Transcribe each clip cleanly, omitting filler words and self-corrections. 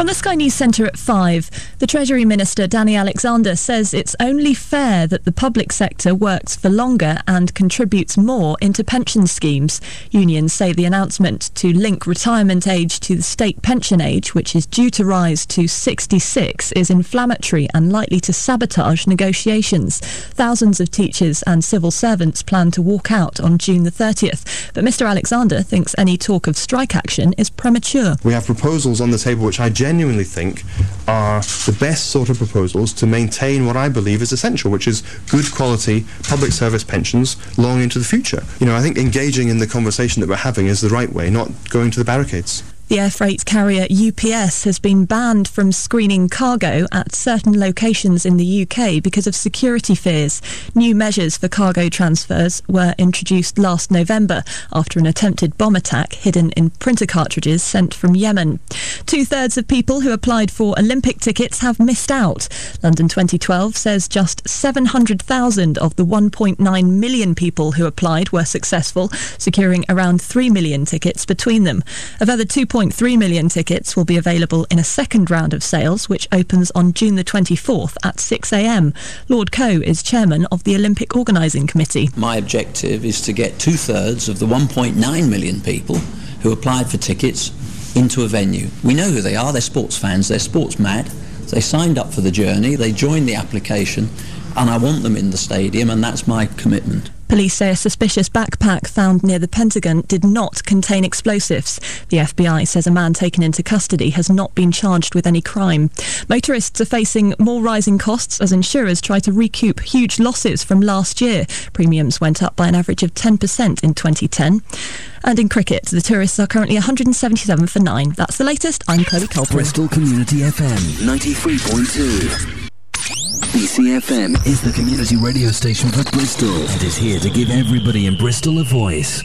From the Sky News Centre at 5, the Treasury Minister Danny Alexander says it's only fair that the public sector works for longer and contributes more into pension schemes. Unions say the announcement to link retirement age to the state pension age, which is due to rise to 66, is inflammatory and likely to sabotage negotiations. Thousands of teachers and civil servants plan to walk out on June the 30th, but Mr Alexander thinks any talk of strike action is premature. We have proposals on the table which I genuinely think are the best sort of proposals to maintain what I believe is essential, which is good quality public service pensions long into the future. I think engaging in the conversation that we're having is the right way, not going to the barricades. The air freight carrier UPS has been banned from screening cargo at certain locations in the UK because of security fears. New measures for cargo transfers were introduced last November after an attempted bomb attack hidden in printer cartridges sent from Yemen. 2/3 of people who applied for Olympic tickets have missed out. London 2012 says just 700,000 of the 1.9 million people who applied were successful, securing around 3 million tickets between them. A further 2.3 million tickets will be available in a second round of sales, which opens on June the 24th at 6 a.m. Lord Coe is chairman of the Olympic Organising Committee. My objective is to get 2/3 of the 1.9 million people who applied for tickets into a venue. We know who they are. They're sports fans. They're sports mad. They signed up for the journey. They joined the application, and I want them in the stadium, and that's my commitment. Police say a suspicious backpack found near the Pentagon did not contain explosives. The FBI says a man taken into custody has not been charged with any crime. Motorists are facing more rising costs as insurers try to recoup huge losses from last year. Premiums went up by an average of 10% in 2010. And in cricket, the tourists are currently 177 for 9. That's the latest. I'm Chloe Colton. Bristol Community FM 93.2. BCFM is the community radio station for Bristol and is here to give everybody in Bristol a voice.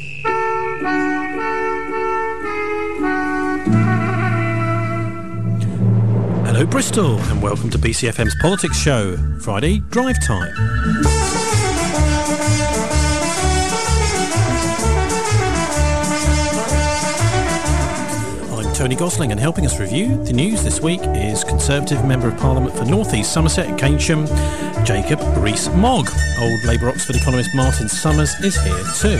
Hello Bristol and welcome to BCFM's Politics Show, Friday Drive Time. Tony Gosling, and helping us review the news this week is Conservative Member of Parliament for North East Somerset and Keynsham, Jacob Rees-Mogg. Old Labour Oxford economist Martin Summers is here too.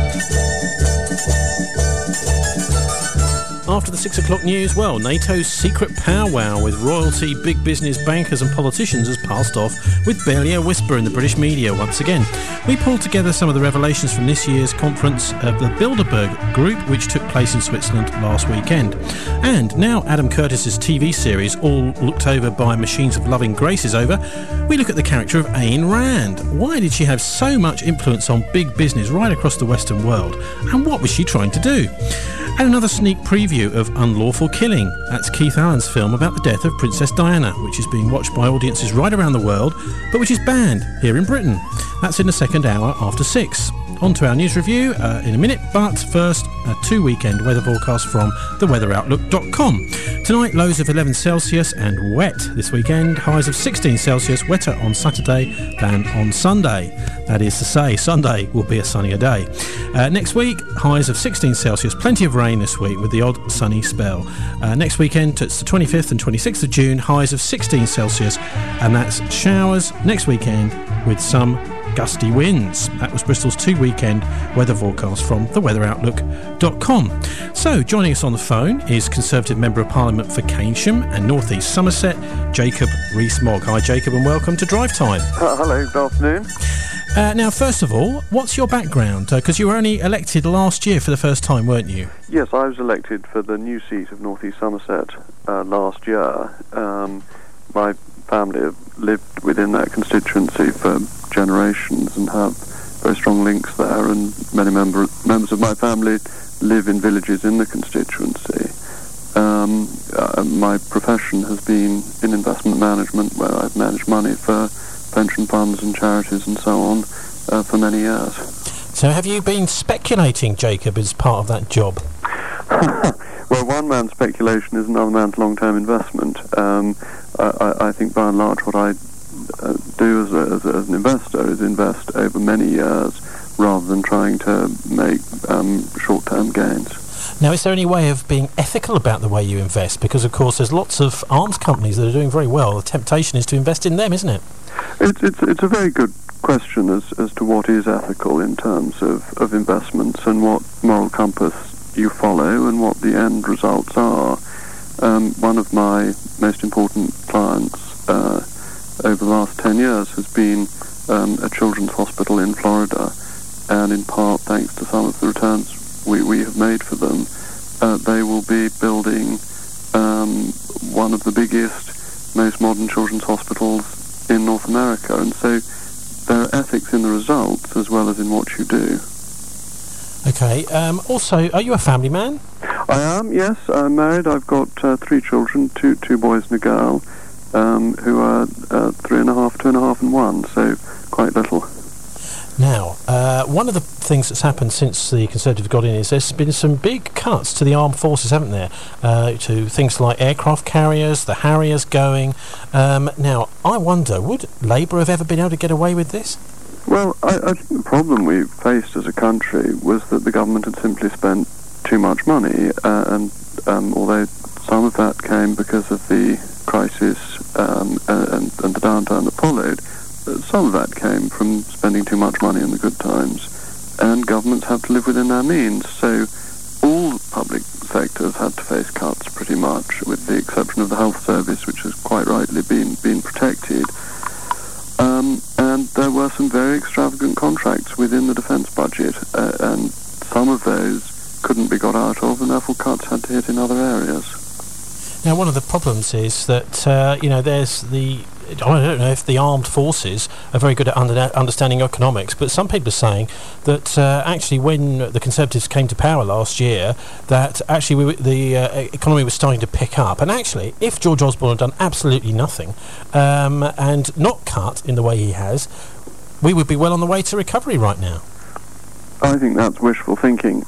After the 6 o'clock news, NATO's secret powwow with royalty, big business, bankers and politicians has passed off with barely a whisper in the British media once again. We pulled together some of the revelations from this year's conference of the Bilderberg Group, which took place in Switzerland last weekend. And now Adam Curtis's TV series, All Looked Over by Machines of Loving Grace, is over, we look at the character of Ayn Rand. Why did she have so much influence on big business right across the Western world? And what was she trying to do? And another sneak preview of Unlawful Killing. That's Keith Allen's film about the death of Princess Diana, which is being watched by audiences right around the world, but which is banned here in Britain. That's in the second hour after 6. On to our news review in a minute, but first, a 2-weekend weather forecast from theweatheroutlook.com. Tonight, lows of 11 Celsius and wet. This weekend, highs of 16 Celsius, wetter on Saturday than on Sunday. That is to say, Sunday will be a sunnier day. Next week, highs of 16 Celsius, plenty of rain this week with the odd sunny spell. Next weekend, it's the 25th and 26th of June, highs of 16 Celsius, and that's showers next weekend with some gusty winds. That was Bristol's 2-weekend weather forecast from theweatheroutlook.com. So, joining us on the phone is Conservative Member of Parliament for Keynsham and North East Somerset, Jacob Rees-Mogg. Hi, Jacob, and welcome to Drive Time. Hello, good afternoon. Now, first of all, what's your background? Because you were only elected last year for the first time, weren't you? Yes, I was elected for the new seat of North East Somerset last year. My family have lived within that constituency for generations and have very strong links there, and many members of my family live in villages in the constituency. My profession has been in investment management, where I've managed money for pension funds and charities and so on for many years. So have you been speculating, Jacob, as part of that job? Well, one man's speculation is another man's long-term investment. I think by and large what I do as an investor is invest over many years rather than trying to make short-term gains. Now, is there any way of being ethical about the way you invest? Because, of course, there's lots of arms companies that are doing very well. The temptation is to invest in them, isn't it? It's a very good question as to what is ethical in terms of investments and what moral compass you follow and what the end results are. One of my most important clients over the last 10 years has been a children's hospital in Florida, and in part thanks to some of the returns we have made for them, they will be building one of the biggest, most modern children's hospitals in North America. And so there are ethics in the results as well as in what you do. Okay. Also, are you a family man? I am, yes. I'm married. I've got 3 children, two boys and a girl, who are 3.5, 2.5 and 1, so quite little. Now, one of the things that's happened since the Conservatives got in is there's been some big cuts to the armed forces, haven't there? To things like aircraft carriers, the Harriers going. Now, I wonder, would Labour have ever been able to get away with this? Well, I think the problem we faced as a country was that the government had simply spent too much money, and although some of that came because of the crisis and the downturn that followed, some of that came from spending too much money in the good times, and governments had to live within their means. So all public sectors had to face cuts pretty much, with the exception of the health service, which has quite rightly been protected. And there were some very extravagant contracts within the defence budget, and some of those couldn't be got out of, and therefore cuts had to hit in other areas. Now, one of the problems is that, there's I don't know if the armed forces are very good at understanding economics, but some people are saying that actually when the Conservatives came to power last year, that actually the economy was starting to pick up. And actually, if George Osborne had done absolutely nothing and not cut in the way he has, we would be well on the way to recovery right now. I think that's wishful thinking.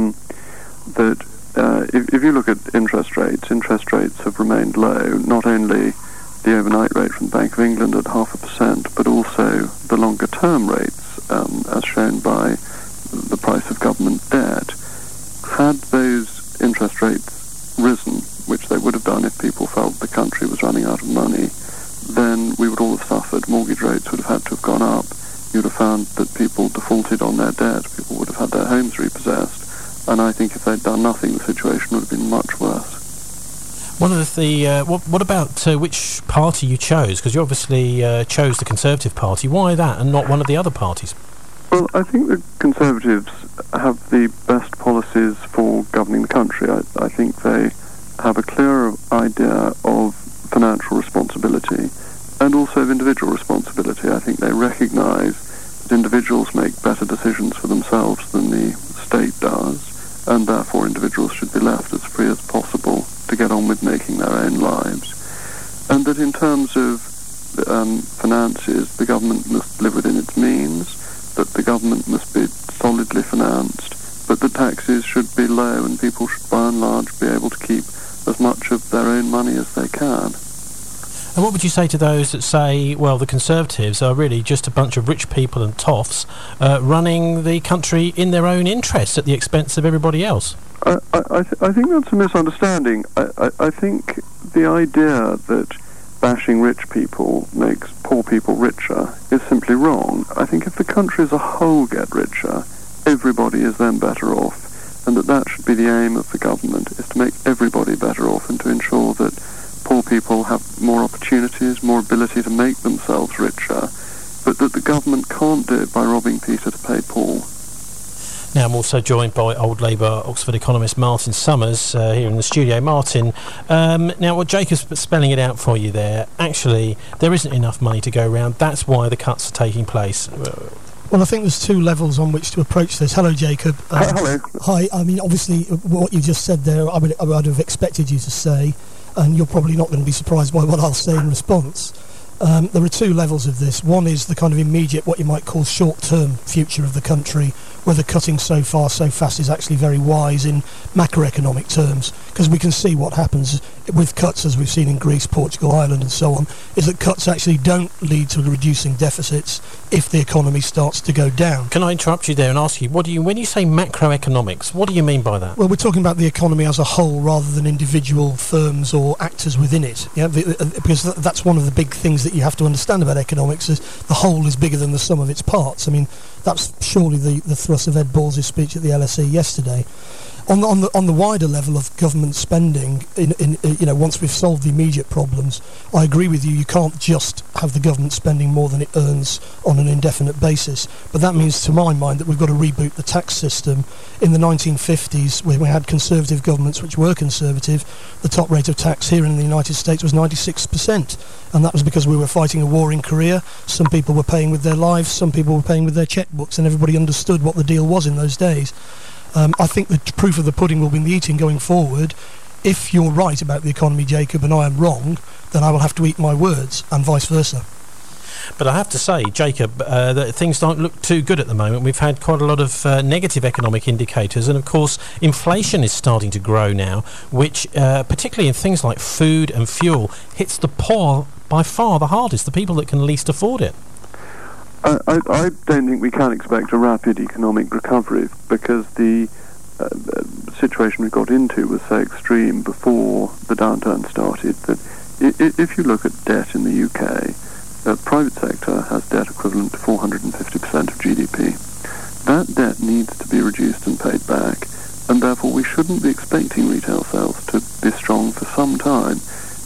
If you look at interest rates have remained low, not only the overnight rate from the Bank of England at 0.5%, but also the longer term rates, as shown by the price of government debt. Had those interest rates risen, which they would have done if people felt the country was running out of money, then we would all have suffered. Mortgage rates would have had to have gone up. You would have found that people defaulted on their debt. People would have had their homes repossessed. And I think if they'd done nothing, the situation would have been much worse. One of the what about which party you chose? Because you obviously chose the Conservative Party. Why that and not one of the other parties? Well, I think the Conservatives have the best policies for governing the country. I think they have a clearer idea of financial responsibility and also of individual responsibility. I think they recognise that individuals make better decisions for themselves than the state does, and therefore individuals should be left as free as possible to get on with making their own lives. And that in terms of finances, the government must live within its means, that the government must be solidly financed, but the taxes should be low and people should by and large be able to keep as much of their own money as they can. And what would you say to those that say, well, the Conservatives are really just a bunch of rich people and toffs running the country in their own interests at the expense of everybody else? I think that's a misunderstanding. I think the idea that bashing rich people makes poor people richer is simply wrong. I think if the country as a whole get richer, everybody is then better off, and that should be the aim of the government, is to make everybody better off and to ensure that poor people have more opportunities, more ability to make themselves richer, but that the government can't do it by robbing Peter to pay Paul. Now I'm also joined by old Labour Oxford economist Martin Summers here in the studio. Martin, now what Jacob's spelling it out for you there, actually there isn't enough money to go around. That's why the cuts are taking place. Well, I think there's two levels on which to approach this. Hello, Jacob. Hello. Hi. I mean, obviously, what you just said there, I would have expected you to say, and you're probably not going to be surprised by what I'll say in response. There are two levels of this. One is the kind of immediate, what you might call short-term future of the country, whether cutting so far, so fast is actually very wise in macroeconomic terms, because we can see what happens with cuts, as we've seen in Greece, Portugal, Ireland and so on, is that cuts actually don't lead to reducing deficits if the economy starts to go down. Can I interrupt you there and ask you, when you say macroeconomics, what do you mean by that? Well, we're talking about the economy as a whole rather than individual firms or actors within it, because that's one of the big things that you have to understand about economics, is the whole is bigger than the sum of its parts. I mean, that's surely the thrust of Ed Balls' speech at the LSE yesterday. On the wider level of government spending, once we've solved the immediate problems, I agree with you. You can't just have the government spending more than it earns on an indefinite basis. But that means, to my mind, that we've got to reboot the tax system. In the 1950s, when we had conservative governments which were conservative, the top rate of tax here in the United States was 96%, and that was because we were fighting a war in Korea. Some people were paying with their lives, some people were paying with their checkbooks, and everybody understood what the deal was in those days. I think the proof of the pudding will be in the eating going forward. If you're right about the economy, Jacob, and I am wrong, then I will have to eat my words, and vice versa. But I have to say, Jacob, that things don't look too good at the moment. We've had quite a lot of negative economic indicators, and of course inflation is starting to grow now, which particularly in things like food and fuel hits the poor by far the hardest, the people that can least afford it. I don't think we can expect a rapid economic recovery, because the situation we got into was so extreme before the downturn started that if you look at debt in the UK, the private sector has debt equivalent to 450% of GDP. That debt needs to be reduced and paid back, and therefore we shouldn't be expecting retail sales to be strong for some time.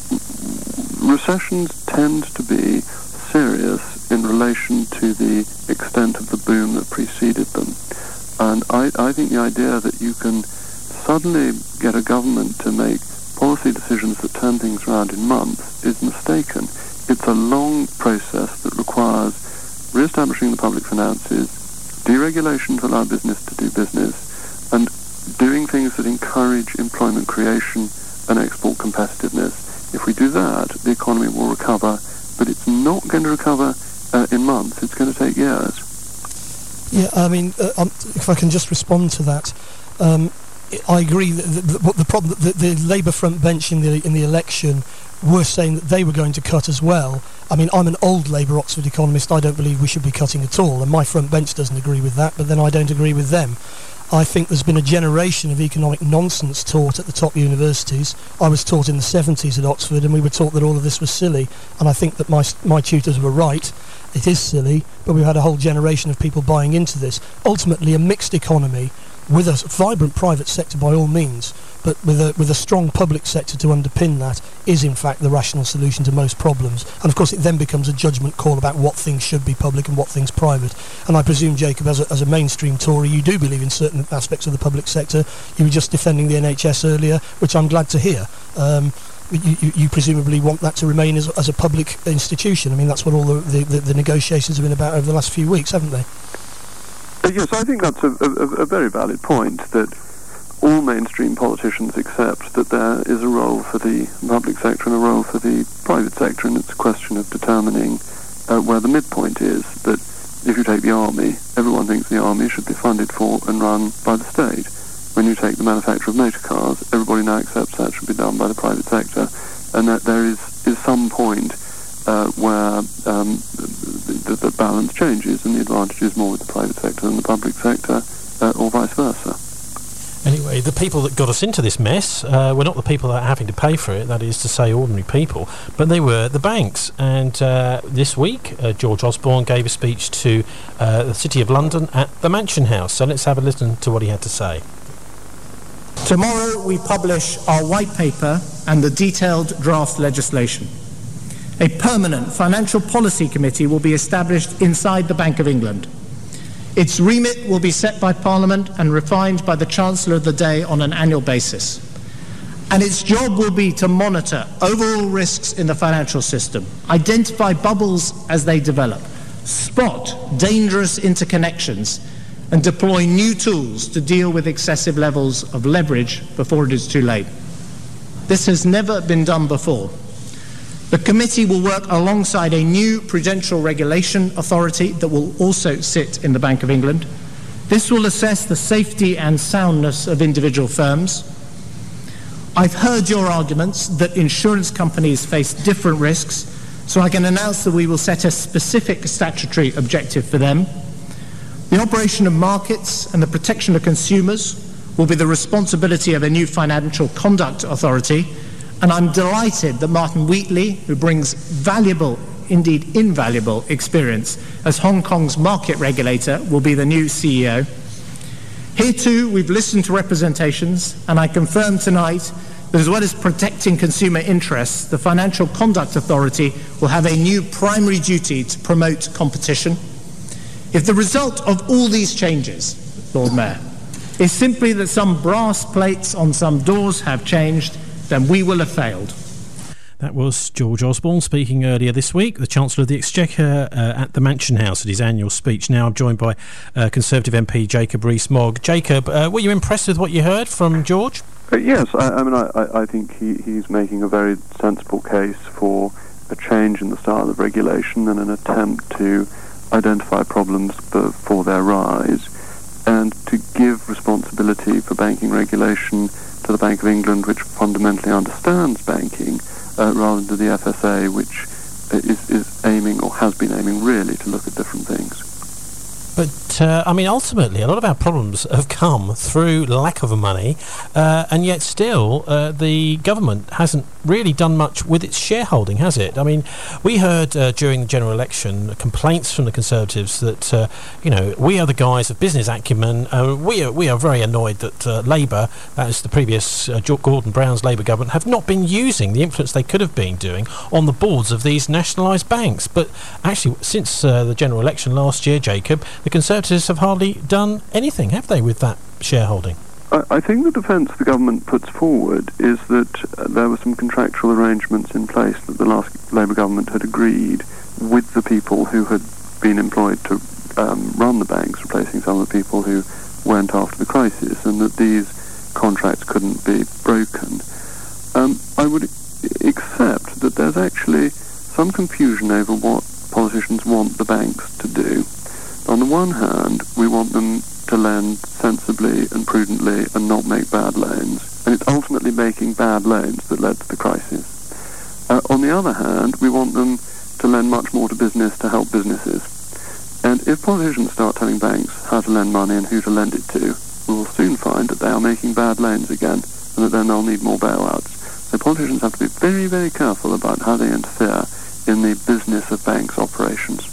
Recessions tend to be serious in relation to the extent of the boom that preceded them. And I think the idea that you can suddenly get a government to make policy decisions that turn things around in months is mistaken. It's a long process that requires re-establishing the public finances, deregulation to allow business to do business, and doing things that encourage employment creation and export competitiveness. If we do that, the economy will recover, but it's not going to recover in months. It's going to take years. Yeah, I mean, if I can just respond to that, I agree that the problem, the Labour front bench in the election were saying that they were going to cut as well. I mean, I'm an old Labour Oxford economist. I don't believe we should be cutting at all, and my front bench doesn't agree with that, but then I don't agree with them. I think there's been a generation of economic nonsense taught at the top universities. I was taught in the 70s at Oxford, and we were taught that all of this was silly, and I think that my tutors were right. It is silly, but we've had a whole generation of people buying into this. Ultimately, a mixed economy with a vibrant private sector by all means, but with a strong public sector to underpin that is in fact the rational solution to most problems. And of course it then becomes a judgment call about what things should be public and what things private. And I presume, Jacob, as a mainstream Tory, you do believe in certain aspects of the public sector. You were just defending the NHS earlier, which I'm glad to hear. You presumably want that to remain as a public institution. I mean, that's what all the negotiations have been about over the last few weeks, haven't they? Yes, I think that's a very valid point, that all mainstream politicians accept that there is a role for the public sector and a role for the private sector, and it's a question of determining where the midpoint is. That if you take the army, everyone thinks the army should be funded for and run by the state. When you take the manufacture of motor cars, everybody now accepts that should be done by the private sector, and that there is some point where the balance changes and the advantage is more with the private sector than the public sector, or vice versa. Anyway, the people that got us into this mess were not the people that are having to pay for it, that is to say ordinary people, but they were the banks. And this week, George Osborne gave a speech to the City of London at the Mansion House. So let's have a listen to what he had to say. Tomorrow we publish our white paper and the detailed draft legislation. A permanent financial policy committee will be established inside the Bank of England. Its remit will be set by Parliament and refined by the Chancellor of the day on an annual basis. And its job will be to monitor overall risks in the financial system, identify bubbles as they develop, spot dangerous interconnections, and deploy new tools to deal with excessive levels of leverage before it is too late. This has never been done before. The committee will work alongside a new prudential regulation authority that will also sit in the Bank of England This will assess the safety and soundness of individual firms. I've heard your arguments that insurance companies face different risks, so I can announce that we will set a specific statutory objective for them. The operation of markets and the protection of consumers will be the responsibility of a new financial conduct authority, and I'm delighted that Martin Wheatley, who brings valuable, indeed invaluable, experience as Hong Kong's market regulator, will be the new CEO. Here too, we've listened to representations, and I confirm tonight that as well as protecting consumer interests, the Financial Conduct Authority will have a new primary duty to promote competition. If the result of all these changes, Lord Mayor, is simply that some brass plates on some doors have changed, then we will have failed. That was George Osborne speaking earlier this week, the Chancellor of the Exchequer at the Mansion House at his annual speech. Now I'm joined by Conservative MP Jacob Rees-Mogg. Jacob, were you impressed with what you heard from George? Yes, I think he's making a very sensible case for a change in the style of regulation and an attempt to identify problems before their rise, and to give responsibility for banking regulation to the Bank of England, which fundamentally understands banking, rather than to the FSA, which is aiming, or has been aiming, really to look at different things. But, ultimately, a lot of our problems have come through lack of money, and yet still the government hasn't really done much with its shareholding, has it? I mean, we heard during the general election complaints from the Conservatives that, we are the guys of business acumen. We are very annoyed that Labour, that is the previous Gordon Brown's Labour government, have not been using the influence they could have been doing on the boards of these nationalised banks. But actually, since the general election last year, Jacob, the Conservatives have hardly done anything, have they, with that shareholding? I think the defence the government puts forward is that there were some contractual arrangements in place that the last Labour government had agreed with the people who had been employed to run the banks, replacing some of the people who went after the crisis, and that these contracts couldn't be broken. I would accept that there's actually some confusion over what politicians want the banks to do. On the one hand, we want them to lend sensibly and prudently and not make bad loans, and it's ultimately making bad loans that led to the crisis. On the other hand, we want them to lend much more to business to help businesses. And if politicians start telling banks how to lend money and who to lend it to, we will soon find that they are making bad loans again, and that then they'll need more bailouts. So politicians have to be very, very careful about how they interfere in the business of banks' operations.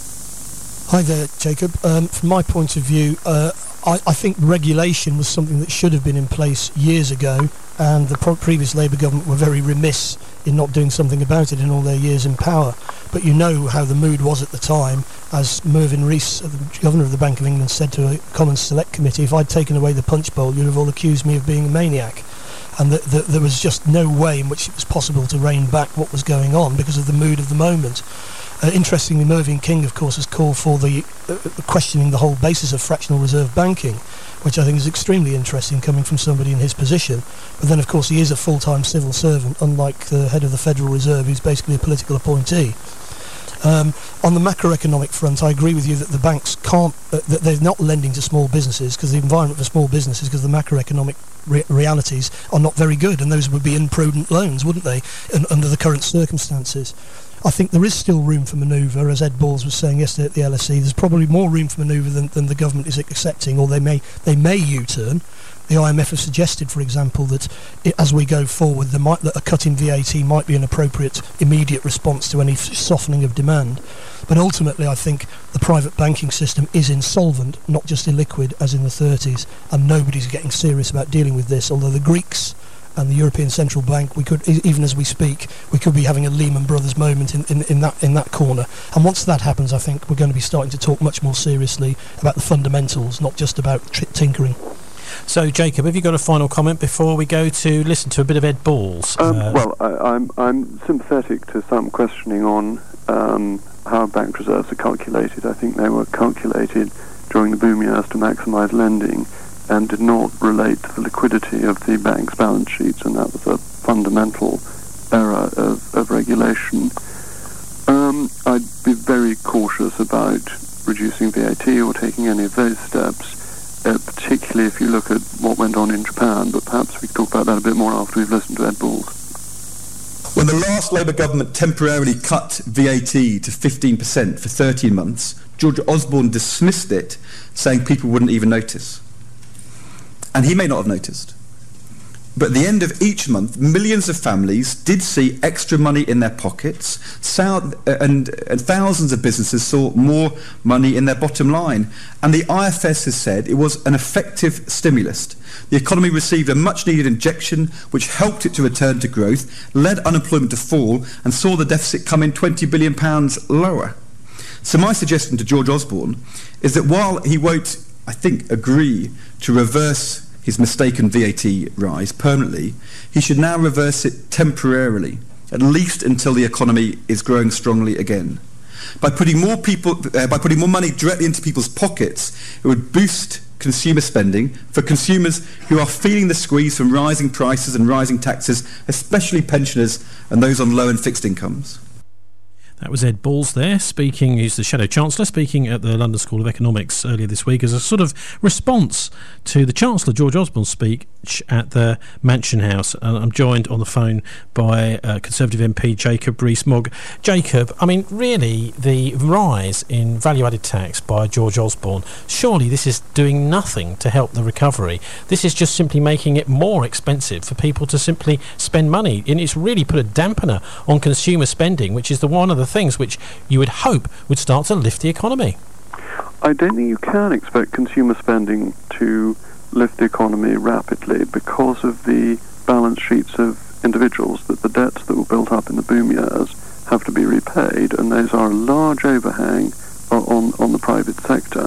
Hi there, Jacob. From my point of view, I think regulation was something that should have been in place years ago, and the previous Labour government were very remiss in not doing something about it in all their years in power. But you know how the mood was at the time, as Mervyn Rees, the Governor of the Bank of England, said to a Commons Select Committee, if I'd taken away the punch bowl, you'd have all accused me of being a maniac. And there was just no way in which it was possible to rein back what was going on because of the mood of the moment. Interestingly, Mervyn King, of course, has called for the questioning the whole basis of fractional reserve banking, which I think is extremely interesting coming from somebody in his position. But then, of course, he is a full-time civil servant, unlike the head of the Federal Reserve, who's basically a political appointee. On the macroeconomic front, I agree with you that the banks can't, that they're not lending to small businesses because the environment for small businesses, because the macroeconomic realities are not very good, and those would be imprudent loans, wouldn't they, under the current circumstances. I think there is still room for manoeuvre, as Ed Balls was saying yesterday at the LSE. There's probably more room for manoeuvre than the government is accepting, or they may U-turn. The IMF have suggested, for example, that as we go forward, that a cut in VAT might be an appropriate immediate response to any softening of demand. But ultimately, I think the private banking system is insolvent, not just illiquid, as in the 30s, and nobody's getting serious about dealing with this, although the Greeks and the European Central Bank, we could, even as we speak, we could be having a Lehman Brothers moment in that corner. And once that happens, I think we're going to be starting to talk much more seriously about the fundamentals, not just about tinkering. So, Jacob, have you got a final comment before we go to listen to a bit of Ed Balls? Well, I'm sympathetic to some questioning on how bank reserves are calculated. I think they were calculated during the boom years to maximise lending, and did not relate to the liquidity of the bank's balance sheets, and that was a fundamental error of regulation. I'd be very cautious about reducing VAT or taking any of those steps particularly if you look at what went on in Japan, but perhaps we can talk about that a bit more after we've listened to Ed Balls. When the last Labour government temporarily cut VAT to 15% for 13 months, George Osborne dismissed it, saying people wouldn't even notice. And he may not have noticed. But at the end of each month, millions of families did see extra money in their pockets, and thousands of businesses saw more money in their bottom line. And the IFS has said it was an effective stimulus. The economy received a much-needed injection which helped it to return to growth, led unemployment to fall, and saw the deficit come in £20 billion lower. So my suggestion to George Osborne is that while he won't, I think, agree to reverse his mistaken VAT rise permanently, he should now reverse it temporarily, at least until the economy is growing strongly again. By putting more money directly into people's pockets, it would boost consumer spending for consumers who are feeling the squeeze from rising prices and rising taxes, especially pensioners and those on low and fixed incomes. That was Ed Balls there, speaking. He's the Shadow Chancellor, speaking at the London School of Economics earlier this week as a sort of response to the Chancellor, George Osborne's speech at the Mansion House. And I'm joined on the phone by Conservative MP Jacob Rees-Mogg. Jacob, I mean, really, the rise in value-added tax by George Osborne, surely this is doing nothing to help the recovery. This is just simply making it more expensive for people to simply spend money. And it's really put a dampener on consumer spending, which is one of the things which you would hope would start to lift the economy. I don't think you can expect consumer spending to lift the economy rapidly because of the balance sheets of individuals, that the debts that were built up in the boom years have to be repaid, and those are a large overhang on the private sector.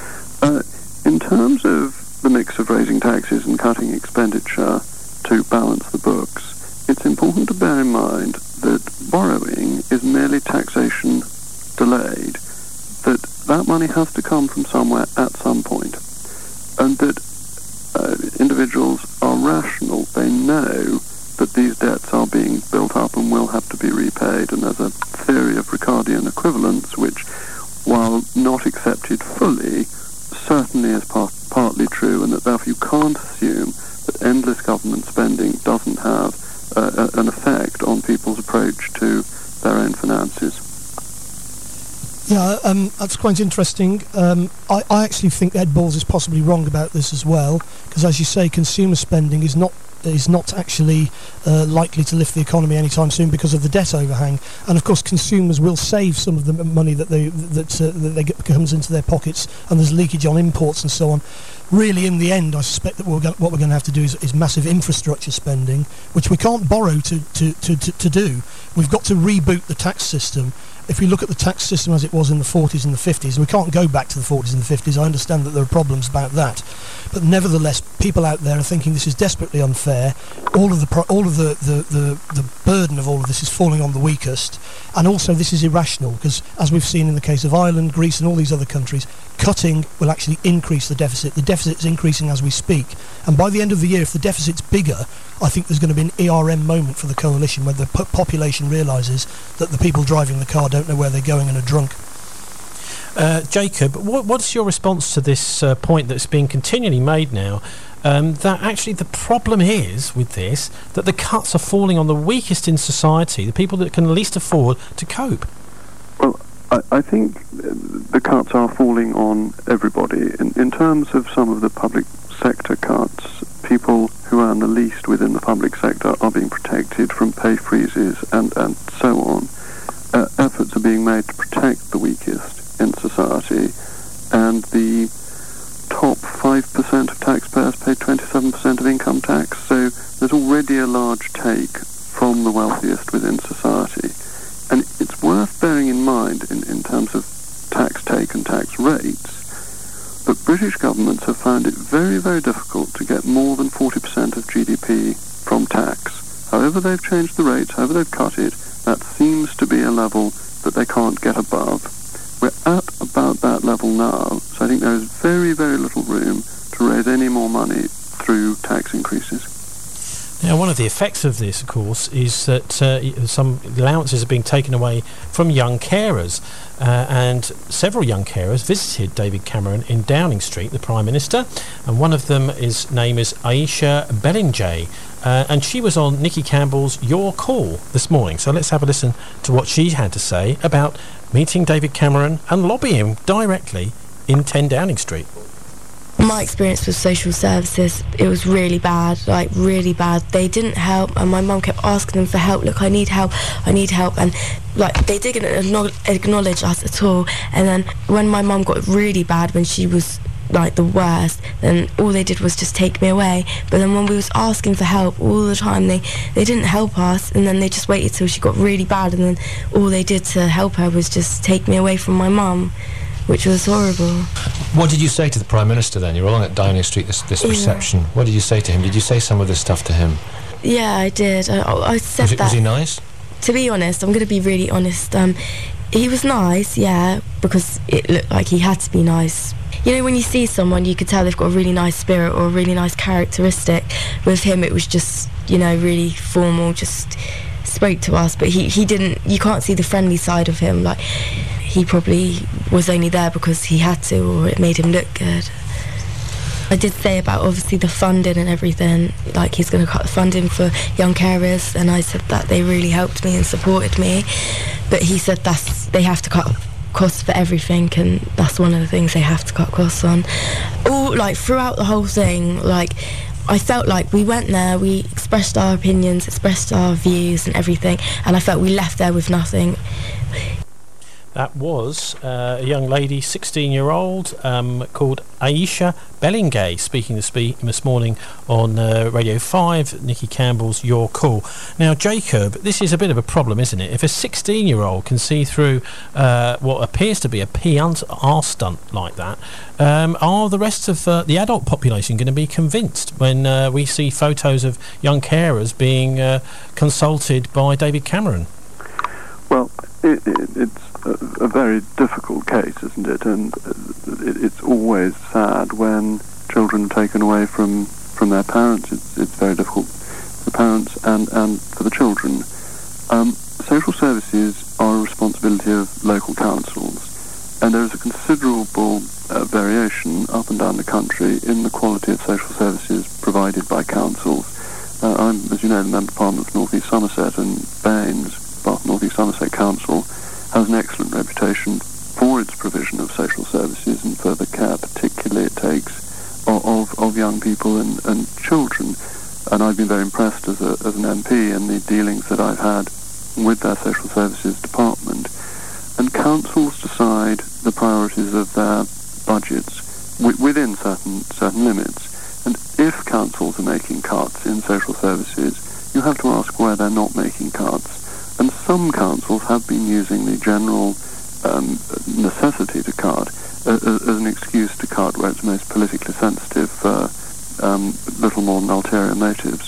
In terms of the mix of raising taxes and cutting expenditure to balance the books, it's important to bear in mind that borrowing is merely taxation delayed, that money has to come from somewhere at some point, and that individuals are rational. They know that these debts are being built up and will have to be repaid, and there's a theory of Ricardian equivalence which, while not accepted fully, certainly is partly true, and that therefore you can't assume that endless government spending doesn't have an effect on people's approach to their own finances. Yeah, that's quite interesting. I actually think Ed Balls is possibly wrong about this as well, because as you say, consumer spending is not actually likely to lift the economy anytime soon because of the debt overhang. And of course, consumers will save some of the money that comes into their pockets, and there's leakage on imports and so on. Really, in the end, I suspect that what we're going to have to do is massive infrastructure spending, which we can't borrow to do. We've got to reboot the tax system. If we look at the tax system as it was in the 40s and the 50s, we can't go back to the 40s and the 50s. I understand that there are problems about that, but nevertheless, people out there are thinking this is desperately unfair. All of the burden of all of this is falling on the weakest, and also this is irrational because, as we've seen in the case of Ireland, Greece, and all these other countries, cutting will actually increase the deficit. The deficit is increasing as we speak, and by the end of the year, if the deficit's bigger, I think there's going to be an ERM moment for the coalition where the population realises that the people driving the car don't know where they're going and are drunk. Jacob, what's your response to this point that's being continually made now, that actually the problem is with this, that the cuts are falling on the weakest in society, the people that can least afford to cope? Well, I think the cuts are falling on everybody. In terms of some of the public sector cuts, people who earn the least within the public sector are being protected from pay freezes and so on. Efforts are being made to protect the weakest in society, and the top 5% of taxpayers pay 27% of income tax, so there's already a large take from the wealthiest within society. And it's worth bearing in mind in terms of tax take and tax rates, but British governments have found it very, very difficult to get more than 40% of GDP from tax. However they've changed the rates, however they've cut it, that seems to be a level that they can't get above. We're at about that level now, so I think there is very, very little room to raise any more money through tax increases. Now, Now, one of the effects of this, of course, is that some allowances are being taken away from young carers, and several young carers visited David Cameron in Downing Street, the Prime Minister, and one of them name is Aisha Bellinger, and she was on Nicky Campbell's Your Call this morning. So let's have a listen to what she had to say about meeting David Cameron and lobbying him directly in 10 Downing Street. My experience with social services, it was really bad, like really bad. They didn't help, and my mum kept asking them for help. Look, I need help, and like they didn't acknowledge us at all. And then when my mum got really bad, when she was like the worst, then all they did was just take me away. But then when we was asking for help all the time, they didn't help us, and then they just waited till she got really bad, and then all they did to help her was just take me away from my mum, which was horrible. What did you say to the Prime Minister then? You were along at Downing Street, this reception. What did you say to him? Did you say some of this stuff to him? Yeah, I did. I said that. Was he nice? To be honest, I'm going to be really honest. He was nice, yeah, because it looked like he had to be nice. You know, when you see someone, you could tell they've got a really nice spirit or a really nice characteristic. With him, it was just, you know, really formal, just spoke to us, but he didn't, you can't see the friendly side of him. Like, he probably was only there because he had to, or it made him look good. I did say about obviously the funding and everything, like he's going to cut the funding for young carers, and I said that they really helped me and supported me, but he said they have to cut costs for everything, and that's one of the things they have to cut costs on. All, like, throughout the whole thing, like, I felt like we went there, we expressed our opinions, expressed our views and everything, and I felt we left there with nothing. That was a young lady, 16-year-old, called Aisha Bellinger, speaking this morning on Radio 5, Nicky Campbell's Your Call. Now, Jacob, this is a bit of a problem, isn't it? If a 16-year-old can see through what appears to be a PR stunt like that, are the rest of the adult population going to be convinced when we see photos of young carers being consulted by David Cameron? Well, it's a very difficult case, isn't it? And it's always sad when children are taken away from their parents. It's very difficult for the parents and for the children. Social services are a responsibility of local councils, and there is a considerable variation up and down the country in the quality of social services provided by councils. I'm, as you know, the Member of Parliament for North East Somerset, and BAINS, Bath North East Somerset Council, has an excellent reputation for its provision of social services and further care, particularly it takes of young people and children. And I've been very impressed as an MP in the dealings that I've had with their social services department. And councils decide the priorities of their budgets within certain limits. And if councils are making cuts in social services, you have to ask where they're not making cuts. And some councils have been using the general necessity to cut as an excuse to cut where it's most politically sensitive for little more than ulterior motives.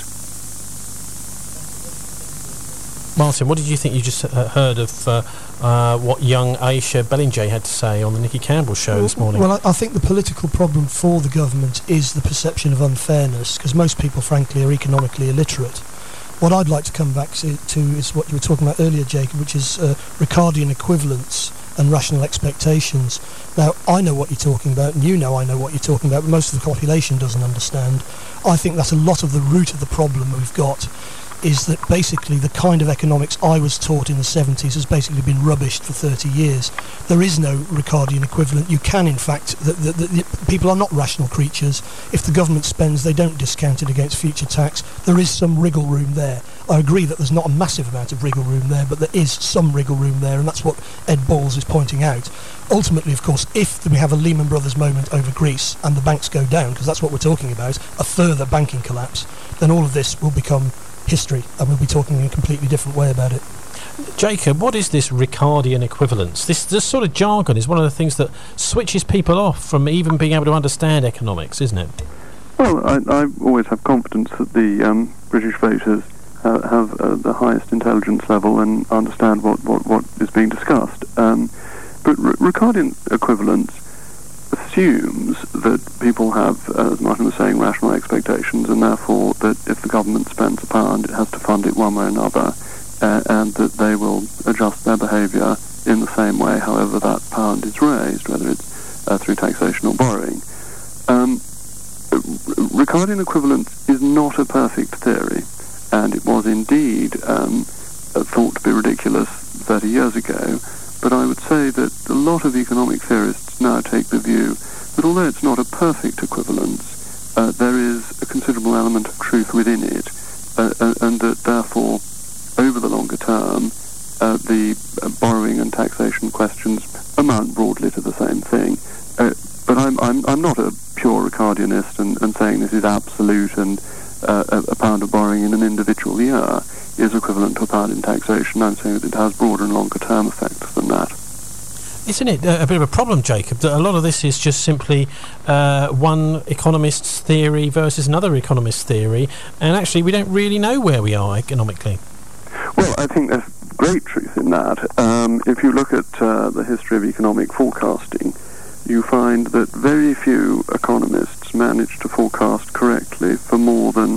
Martin, what did you think you just heard of what young Aisha Bellinger had to say on the Nicky Campbell show this morning? Well, I think the political problem for the government is the perception of unfairness, because most people, frankly, are economically illiterate. What I'd like to come back to is what you were talking about earlier, Jacob, which is Ricardian equivalence and rational expectations. Now, I know what you're talking about, and you know I know what you're talking about, but most of the population doesn't understand. I think that's a lot of the root of the problem we've got, is that basically the kind of economics I was taught in the 70s has basically been rubbished for 30 years. There is no Ricardian equivalent. You can, in fact, the people are not rational creatures. If the government spends, they don't discount it against future tax. There is some wriggle room there. I agree that there's not a massive amount of wriggle room there, but there is some wriggle room there, and that's what Ed Balls is pointing out. Ultimately, of course, if we have a Lehman Brothers moment over Greece and the banks go down, because that's what we're talking about, a further banking collapse, then all of this will become history, and we'll be talking in a completely different way about it. Jacob, what is this Ricardian equivalence? This sort of jargon is one of the things that switches people off from even being able to understand economics, isn't it? Well, I always have confidence that the British voters have the highest intelligence level and understand what is being discussed. But Ricardian equivalence, assumes that people have, as Martin was saying, rational expectations, and therefore that if the government spends £1, it has to fund it one way or another, and that they will adjust their behaviour in the same way, however that £1 is raised, whether it's through taxation or borrowing. Ricardian equivalence is not a perfect theory, and it was indeed thought to be ridiculous 30 years ago, but I would say that a lot of economic theorists now take the view that although it's not a perfect equivalence, there is a considerable element of truth within it, and that therefore, over the longer term, the borrowing and taxation questions amount broadly to the same thing. But I'm not a pure Ricardianist and saying this is absolute and a pound of borrowing in an individual year is equivalent to £1 in taxation. I'm saying that it has broader and longer term effects than that. Isn't it a bit of a problem, Jacob, that a lot of this is just simply one economist's theory versus another economist's theory, and actually we don't really know where we are economically? Well, I think there's great truth in that. If you look at the history of economic forecasting, you find that very few economists manage to forecast correctly for more than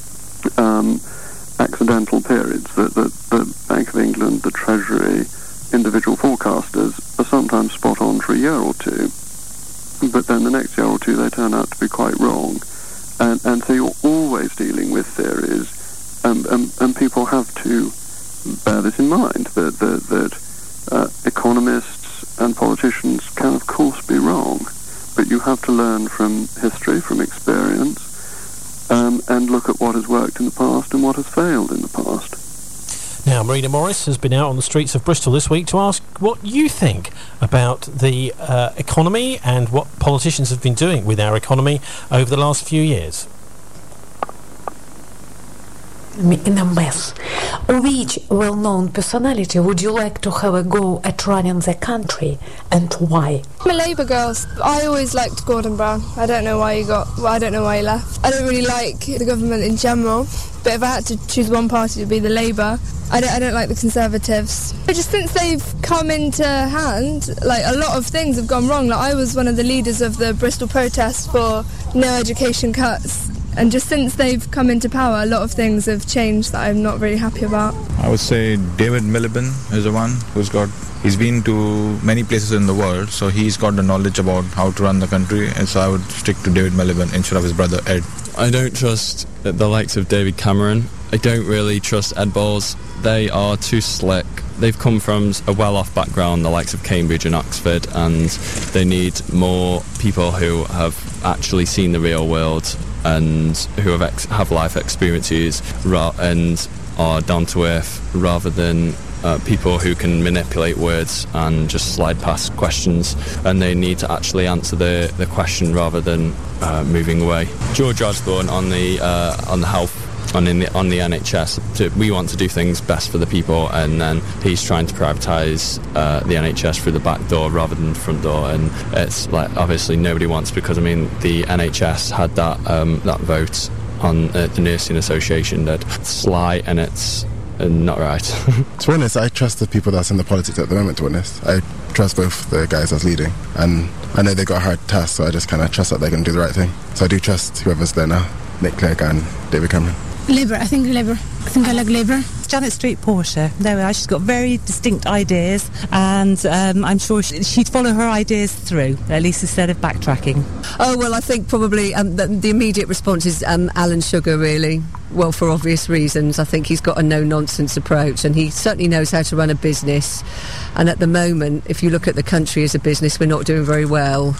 accidental periods. The Bank of England, the Treasury, individual forecasters are sometimes spot on for a year or two, but then the next year or two they turn out to be quite wrong. And so you're always dealing with theories, and people have to bear this in mind, that economists and politicians can of course be wrong, but you have to learn from history, from experience, and look at what has worked in the past and what has failed in the past. Now, Marina Morris has been out on the streets of Bristol this week to ask what you think about the economy and what politicians have been doing with our economy over the last few years. In a mess. Which well-known personality would you like to have a go at running the country, and why? I'm a Labour girl. I always liked Gordon Brown. I don't know why he left. I don't really like the government in general, but if I had to choose one party, it would be the Labour. I don't like the Conservatives. Just since they've come into hand, like, a lot of things have gone wrong. Like, I was one of the leaders of the Bristol protest for no education cuts. And just since they've come into power, a lot of things have changed that I'm not really happy about. I would say David Miliband is the one he's been to many places in the world, so he's got the knowledge about how to run the country, and so I would stick to David Miliband instead of his brother Ed. I don't trust the likes of David Cameron. I don't really trust Ed Balls. They are too slick. They've come from a well-off background, the likes of Cambridge and Oxford, and they need more people who have actually seen the real world and who have life experiences and are down to earth, rather than people who can manipulate words and just slide past questions. And they need to actually answer the question rather than moving away. George Osborne on the health. On the NHS, we want to do things best for the people, and then he's trying to privatise the NHS through the back door rather than the front door, and it's like obviously nobody wants, because I mean the NHS had that vote on the Nursing Association that sly, and it's not right. To be honest, I trust the people that's in the politics at the moment, to be honest. I trust both the guys that's leading, and I know they got a hard task, so I just kind of trust that they're going to do the right thing. So I do trust whoever's there now, Nick Clegg and David Cameron. Labour, I think I like Labour. Janet Street Porter. She's got very distinct ideas, and I'm sure she'd follow her ideas through, at least instead of backtracking. Oh, well, I think probably the immediate response is Alan Sugar, really. Well, for obvious reasons. I think he's got a no-nonsense approach, and he certainly knows how to run a business. And at the moment, if you look at the country as a business, we're not doing very well.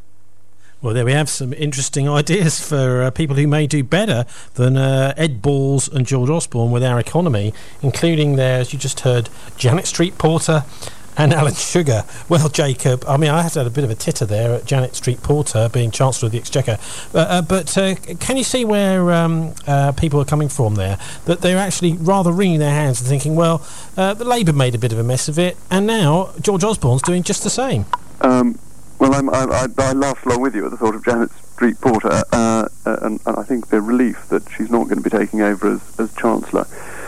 Well, there we have some interesting ideas for people who may do better than Ed Balls and George Osborne with our economy, including there, as you just heard, Janet Street Porter and Alan Sugar. Well, Jacob, I mean, I have to have a bit of a titter there at Janet Street Porter being Chancellor of the Exchequer. But can you see where people are coming from there? That they're actually rather wringing their hands and thinking, well, the Labour made a bit of a mess of it, and now George Osborne's doing just the same. Well, I laughed along with you at the thought of Janet Street Porter, and I think the relief that she's not going to be taking over as Chancellor.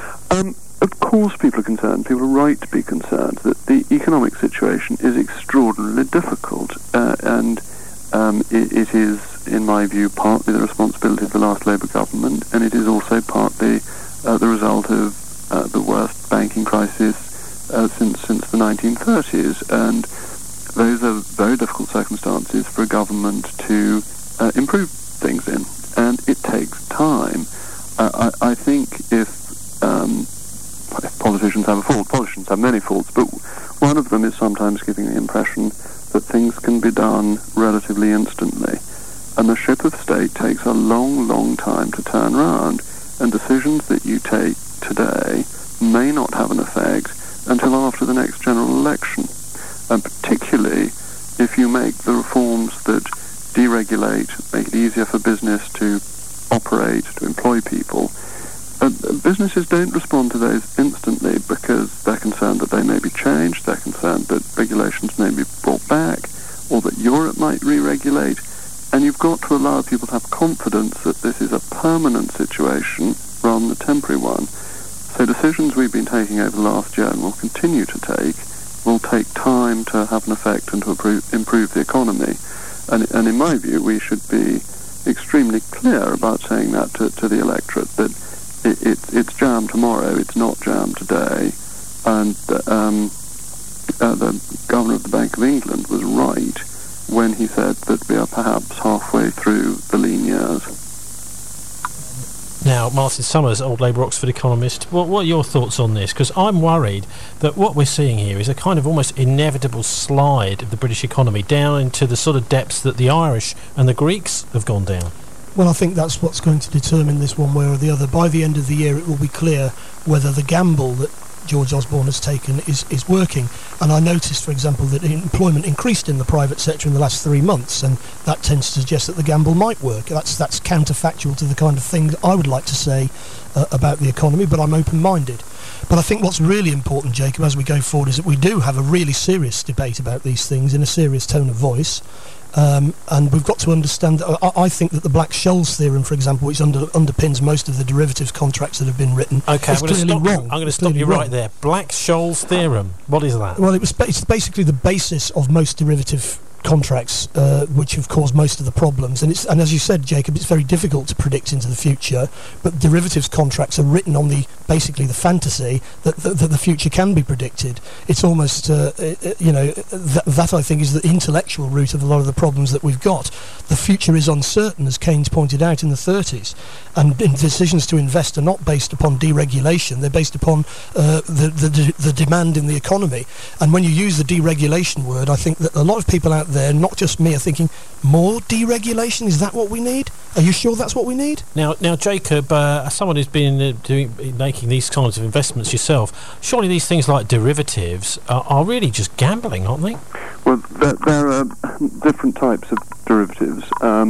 Of course people are concerned, people are right to be concerned, that the economic situation is extraordinarily difficult, and it is, in my view, partly the responsibility of the last Labour government, and it is also partly the result of the worst banking crisis since the 1930s. And those are very difficult circumstances for a government to improve things in, and it takes time. I think if politicians have a fault, politicians have many faults, but one of them is sometimes giving the impression that things can be done relatively instantly. And the ship of state takes a long, long time to turn around, and decisions that you take today may not have an effect until after the next general election. And particularly if you make the reforms that deregulate, make it easier for business to operate, to employ people. Businesses don't respond to those instantly because they're concerned that they may be changed, they're concerned that regulations may be brought back, or that Europe might re-regulate. And you've got to allow people to have confidence that this is a permanent situation rather than a temporary one. So decisions we've been taking over the last year and will continue to take will take time to have an effect and to improve the economy. And in my view, we should be extremely clear about saying that to the electorate, that it's jam tomorrow, it's not jam today. And the Governor of the Bank of England was right when he said that we are perhaps halfway through the lean years. Now, Martin Summers, old Labour Oxford economist, what are your thoughts on this? Because I'm worried that what we're seeing here is a kind of almost inevitable slide of the British economy down into the sort of depths that the Irish and the Greeks have gone down. Well, I think that's what's going to determine this one way or the other. By the end of the year, it will be clear whether the gamble that George Osborne has taken is working. And I noticed, for example, that employment increased in the private sector in the last 3 months, and that tends to suggest that the gamble might work. That's counterfactual to the kind of thing that I would like to say about the economy, but I'm open-minded. But I think what's really important, Jacob, as we go forward, is that we do have a really serious debate about these things in a serious tone of voice. And we've got to understand that I think that the Black-Scholes theorem, for example, which underpins most of the derivatives contracts that have been written, is clearly wrong. I'm going to stop you right there. Black-Scholes theorem, what is that? Well, it's basically the basis of most derivative contracts, which have caused most of the problems. And as you said, Jacob, it's very difficult to predict into the future, but derivatives contracts are written on basically the fantasy that the future can be predicted. It's almost, that I think is the intellectual root of a lot of the problems that we've got. The future is uncertain, as Keynes pointed out in the 30s, and decisions to invest are not based upon deregulation, they're based upon the demand in the economy. And when you use the deregulation word, I think that a lot of people out there, not just me, are thinking, more deregulation? Is that what we need? Are you sure that's what we need? Now, Jacob, as someone who's been making these kinds of investments yourself, surely these things like derivatives are really just gambling, aren't they? Well, there are different types of derivatives.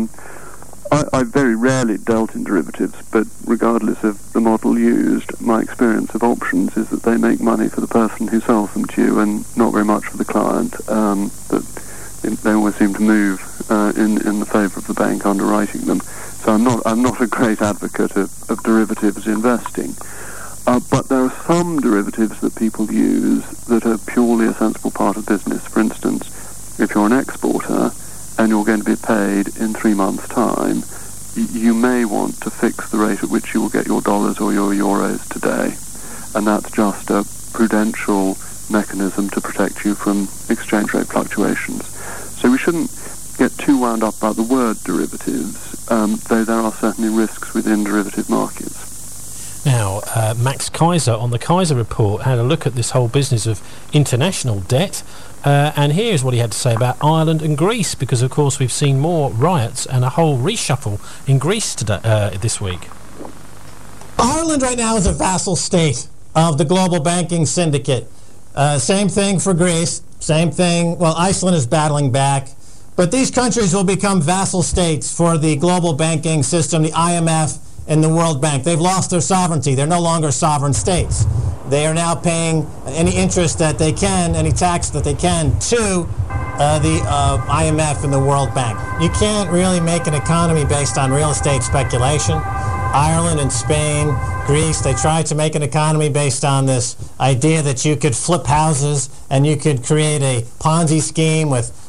I very rarely dealt in derivatives, but regardless of the model used, my experience of options is that they make money for the person who sells them to you and not very much for the client. That they always seem to move in the favour of the bank underwriting them. So I'm not a great advocate of derivatives investing. But there are some derivatives that people use that are purely a sensible part of business. For instance, if you're an exporter and you're going to be paid in 3 months' time, you may want to fix the rate at which you will get your dollars or your euros today. And that's just a prudential mechanism to protect you from exchange rate fluctuations. So we shouldn't get too wound up about the word derivatives, though there are certainly risks within derivative markets. Now, Max Kaiser on the Kaiser Report had a look at this whole business of international debt, and here's what he had to say about Ireland and Greece, because of course we've seen more riots and a whole reshuffle in Greece today, this week. Ireland right now is a vassal state of the global banking syndicate. Same thing for Greece, same thing, well, Iceland is battling back, but these countries will become vassal states for the global banking system, the IMF and the World Bank. They've lost their sovereignty. They're no longer sovereign states. They are now paying any interest that they can, any tax that they can, to the IMF and the World Bank. You can't really make an economy based on real estate speculation. Ireland and Spain, Greece, they tried to make an economy based on this idea that you could flip houses and you could create a Ponzi scheme with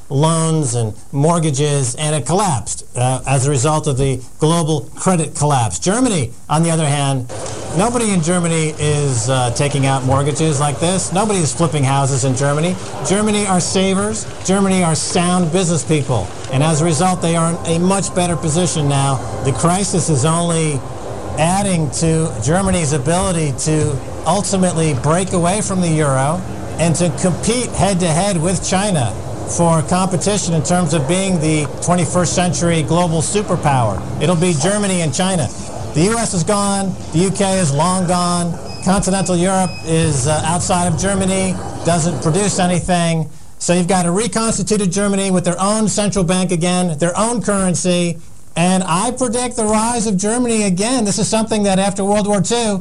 loans and mortgages, and it collapsed as a result of the global credit collapse. Germany, on the other hand, nobody in Germany is taking out mortgages like this. Nobody is flipping houses in Germany. Germany are savers. Germany are sound business people. And as a result, they are in a much better position now. The crisis is only adding to Germany's ability to ultimately break away from the euro and to compete head-to-head with China for competition in terms of being the 21st century global superpower. It'll be Germany and China. The U.S. is gone. The UK is long gone. Continental Europe is outside of Germany, doesn't produce anything. So you've got a reconstituted Germany with their own central bank again, their own currency, and I predict the rise of Germany again. This is something that after World War II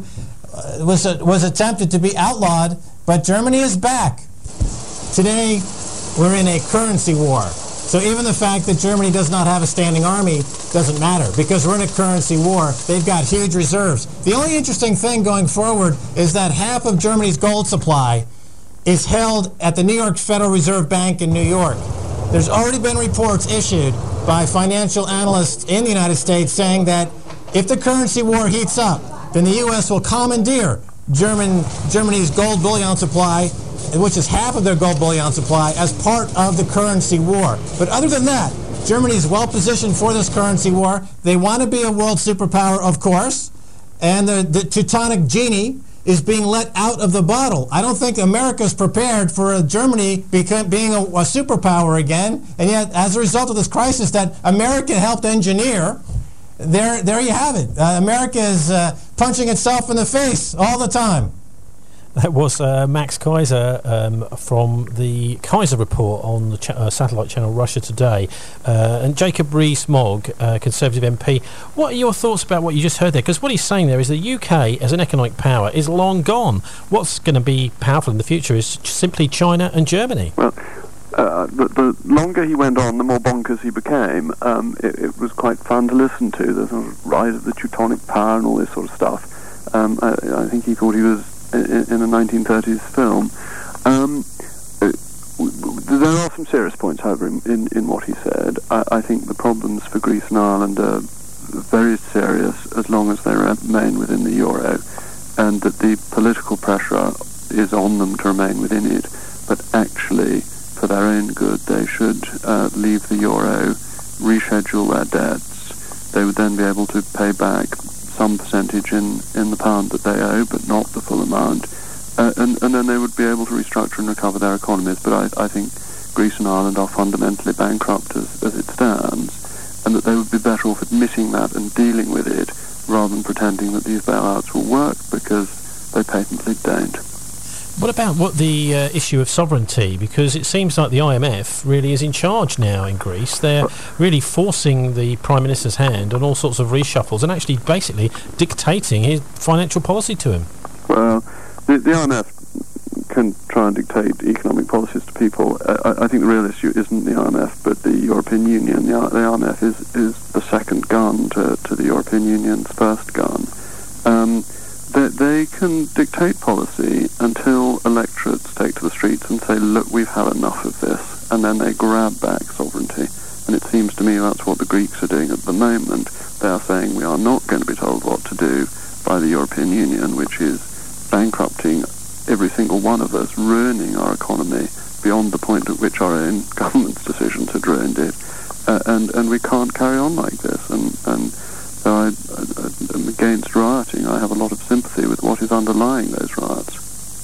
was attempted to be outlawed, but Germany is back. Today, we're in a currency war. So even the fact that Germany does not have a standing army doesn't matter, because we're in a currency war. They've got huge reserves. The only interesting thing going forward is that half of Germany's gold supply is held at the New York Federal Reserve Bank in New York. There's already been reports issued by financial analysts in the United States saying that if the currency war heats up, then the U.S. will commandeer Germany's gold bullion supply, which is half of their gold bullion supply, as part of the currency war. But other than that, Germany is well positioned for this currency war. They want to be a world superpower, of course, and the Teutonic genie is being let out of the bottle. I don't think America's prepared for Germany being a superpower again, and yet as a result of this crisis that America helped engineer, there you have it. America is punching itself in the face all the time. That was Max Kaiser from the Kaiser Report on the satellite channel Russia Today. And Jacob Rees-Mogg, Conservative MP. What are your thoughts about what you just heard there? Because what he's saying there is the UK as an economic power is long gone. What's going to be powerful in the future is simply China and Germany. Well, the longer he went on, the more bonkers he became. It was quite fun to listen to, the sort of rise of the Teutonic power and all this sort of stuff. I think he thought he was in a 1930s film. There are some serious points, however, in what he said. I think the problems for Greece and Ireland are very serious as long as they remain within the euro, and that the political pressure is on them to remain within it. But actually, for their own good, they should leave the euro, reschedule their debts. They would then be able to pay back some percentage in the pound that they owe, but not the full amount. And then they would be able to restructure and recover their economies. But I think Greece and Ireland are fundamentally bankrupt as it stands, and that they would be better off admitting that and dealing with it rather than pretending that these bailouts will work, because they patently don't. What about the issue of sovereignty? Because it seems like the IMF really is in charge now in Greece. They're really forcing the Prime Minister's hand on all sorts of reshuffles and actually basically dictating his financial policy to him. Well, the IMF can try and dictate economic policies to people. I think the real issue isn't the IMF, but the European Union. The IMF is the second gun to the European Union's first gun. They can dictate policy until electorates take to the streets and say, look, we've had enough of this, and then they grab back sovereignty. And it seems to me that's what the Greeks are doing at the moment. They are saying we are not going to be told what to do by the European Union, which is bankrupting every single one of us, ruining our economy beyond the point at which our own government's decisions had ruined it. And we can't carry on like this. And so I'm against rioting. I have a lot of sympathy with what is underlying those riots.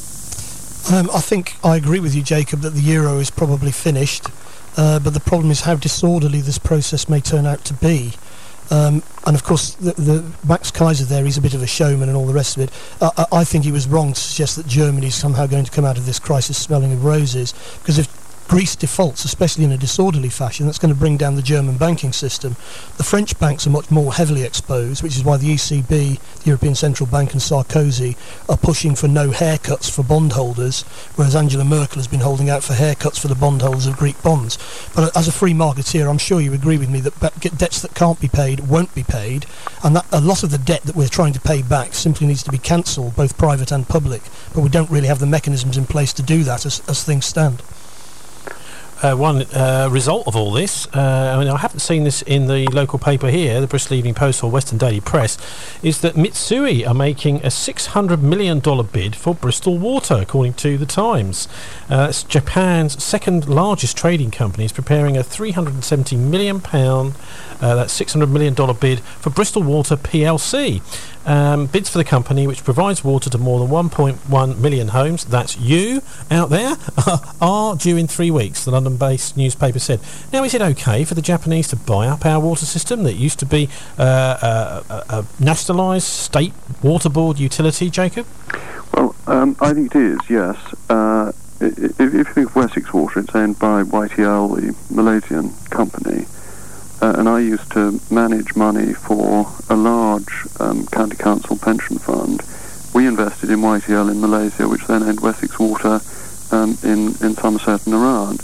I think I agree with you, Jacob, that the euro is probably finished, but the problem is how disorderly this process may turn out to be. And of course, the Max Kaiser there, he's a bit of a showman and all the rest of it. I think he was wrong to suggest that Germany's somehow going to come out of this crisis smelling of roses, because if Greece defaults, especially in a disorderly fashion, that's going to bring down the German banking system. The French banks are much more heavily exposed, which is why the ECB, the European Central Bank, and Sarkozy are pushing for no haircuts for bondholders, whereas Angela Merkel has been holding out for haircuts for the bondholders of Greek bonds. But as a free marketeer, I'm sure you agree with me that debts that can't be paid won't be paid, and that a lot of the debt that we're trying to pay back simply needs to be cancelled, both private and public. But we don't really have the mechanisms in place to do that as things stand. one result of all this, I haven't seen this in the local paper here, the Bristol Evening Post or Western Daily Press, is that Mitsui are making a $600 million bid for Bristol Water, according to the Times. It's Japan's second largest trading company, is preparing a £370 million, that $600 million bid for Bristol Water PLC. Bids for the company, which provides water to more than 1.1 million homes, that's you out there, are due in 3 weeks, the London-based newspaper said. Now, is it okay for the Japanese to buy up our water system that used to be a nationalised state water board utility, Jacob? Well, I think it is, yes. If you think of Wessex Water, it's owned by YTL, the Malaysian company. And I used to manage money for a large county council pension fund. We invested in YTL in Malaysia, which then owned Wessex Water in Somerset and around.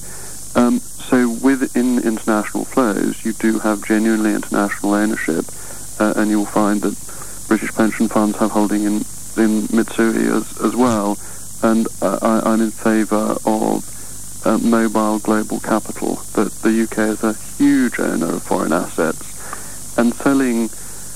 So within international flows, you do have genuinely international ownership, and you'll find that British pension funds have holding in Mitsui as well. And I'm in favour of mobile global capital, that the UK is a huge owner of foreign assets, and selling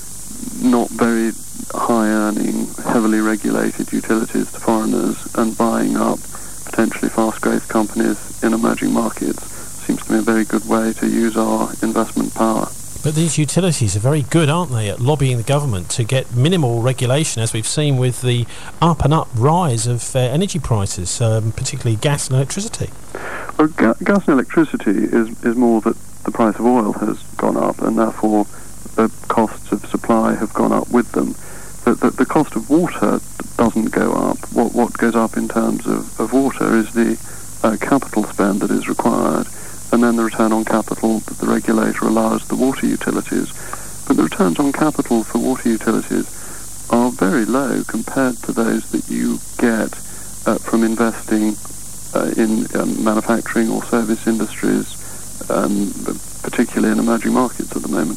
not very high-earning, heavily regulated utilities to foreigners and buying up potentially fast-growth companies in emerging markets seems to me a very good way to use our investment power. But these utilities are very good, aren't they, at lobbying the government to get minimal regulation, as we've seen with the up-and-up rise of energy prices, particularly gas and electricity? Well, gas and electricity is more that the price of oil has gone up, and therefore the costs of supply have gone up with them. The cost of water doesn't go up. What goes up in terms of water is the capital spend that is required, and then the return on capital that the regulator allows the water utilities. But the returns on capital for water utilities are very low compared to those that you get from investing in manufacturing or service industries, particularly in emerging markets at the moment.